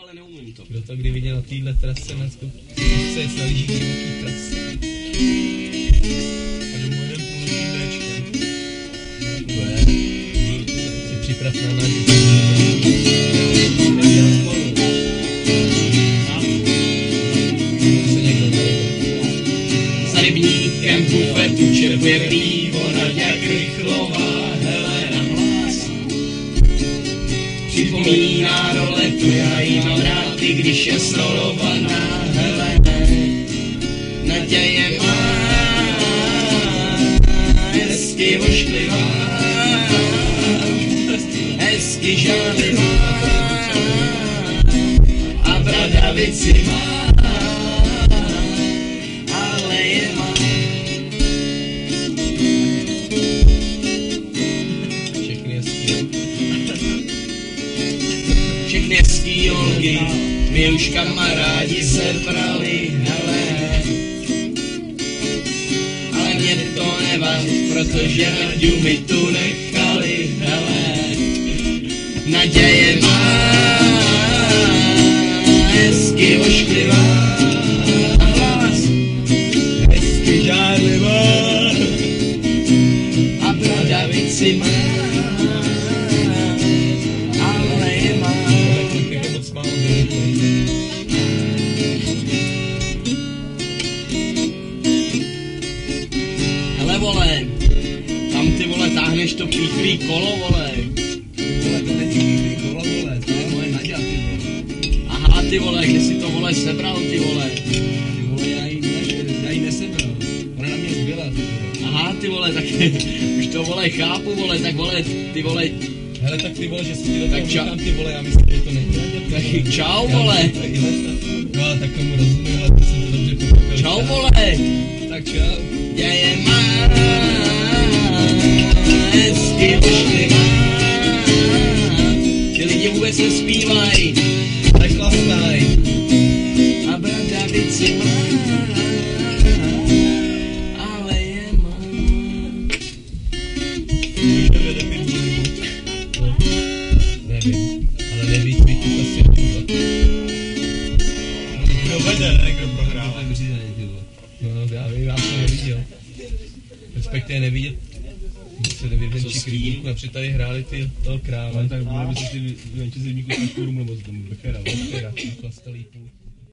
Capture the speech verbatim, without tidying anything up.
ale neumím to. Kdo to kdy viděl na téhle trase na zkušce, je snadíží divoký trasy. A domů jeden půlnoční Bčkem. To je. Si připrav na náš. Za rybníkem bufetu čerpuje pivo Naďa Krychlová, Helena hlas. Připomíná roletu, já jí mám rád, i když je solovaná Helena. Naďa je má, hezky ošklivá, hezky žádlivá a bradavici má. Všechny hezký holky, my už kamarádi se brali, hele. Ale mě to nevadí, protože Naďu mi tu nechali, hele. Naděje má, hezky ošklivá, a hlas, hezky žádlivá, a bradavici má. Hele vole, tam ty vole táhneš to píchlý kolo vole. Vole, to není píchlý kolo vole, to je moje Naďa ty vole. Aha ty vole, kde jsi to vole sebral ty vole. Ty vole, já jí, ne, já jí nesebral, ona na mě zbyla ty vole. Aha ty vole, tak už to vole chápu vole, tak vole ty vole. Hele tak ty vole, že si ti do toho ča- říkám ty vole, já myslím, že to nejde. Tak čau vole. No a tak tomu rozumím, ale to jsem to dobře pochopil. Čau vole. Tak čau. Já je má, hezky ošklivá. Ty lidi vůbec nespívaj. Tak chlastaj. A bradavici má, ale je má. Nevím, ale nevíš, bych to asi nebylo. Kdo vede, ne? Kdo prohrává? No, já vím, já jsem neviděl. Respektive neviděl. Se nevěděl, či krývníku, napřed tady hráli ty toho kráva. Tak bylo by si ty venči zimníku s Kurmu, nebo z tomu Bechera. Bechera, chlastali půl.